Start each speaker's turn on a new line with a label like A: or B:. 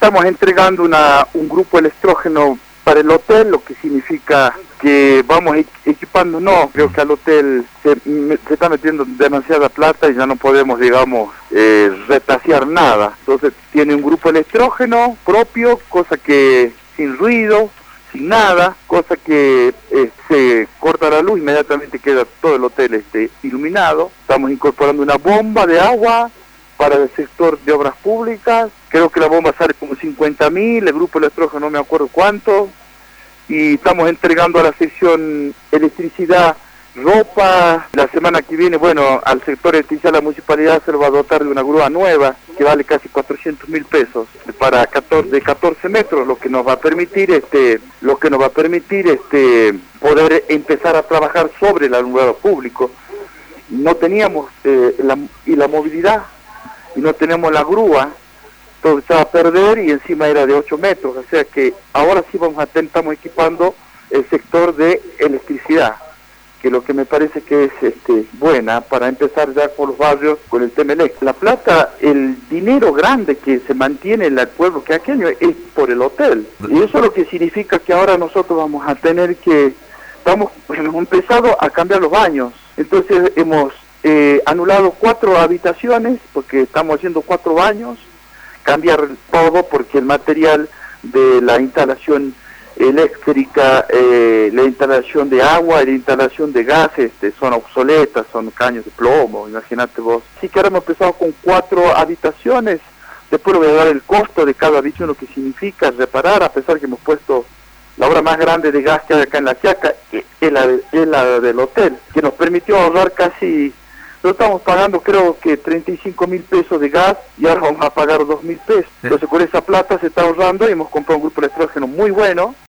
A: estamos entregando un grupo electrógeno para el hotel, lo que significa que vamos equipando. No, creo que al hotel se está metiendo demasiada plata y ya no podemos, digamos, retasear nada. Entonces tiene un grupo electrógeno propio, cosa que sin ruido, sin nada, cosa que se corta la luz, inmediatamente queda todo el hotel iluminado. Estamos incorporando una bomba de agua para el sector de obras públicas. Creo que la bomba sale como 50.000, el grupo electrógeno no me acuerdo cuánto, y estamos entregando a la sección electricidad ropa. La semana que viene, bueno, al sector electricidad la municipalidad se lo va a dotar de una grúa nueva que vale casi 400.000 pesos para 14 metros, lo que nos va a permitir poder empezar a trabajar sobre el alumbrado público. No teníamos la movilidad y no tenemos la grúa, todo estaba a perder y encima era de 8 metros, o sea que ahora sí estamos equipando el sector de electricidad, que lo que me parece que es buena para empezar ya con los barrios con el tema eléctrico. La plata, el dinero grande que se mantiene en el pueblo queaqueño es por el hotel, y eso es lo que significa que ahora nosotros hemos empezado a cambiar los baños. Entonces hemos anulado 4 habitaciones porque estamos haciendo 4 baños, cambiar todo porque el material de la instalación eléctrica, la instalación de agua y la instalación de gas son obsoletas, son caños de plomo, imagínate vos. Así que ahora hemos empezado con 4 habitaciones, después voy a dar el costo de cada habitación, lo que significa reparar, a pesar que hemos puesto la obra más grande de gas que hay acá en La Quiaca, es la del hotel, que nos permitió ahorrar casi. Nosotros estamos pagando creo que 35.000 pesos de gas y ahora vamos a pagar 2.000 pesos. Entonces con esa plata se está ahorrando y hemos comprado un grupo de electrógeno muy bueno.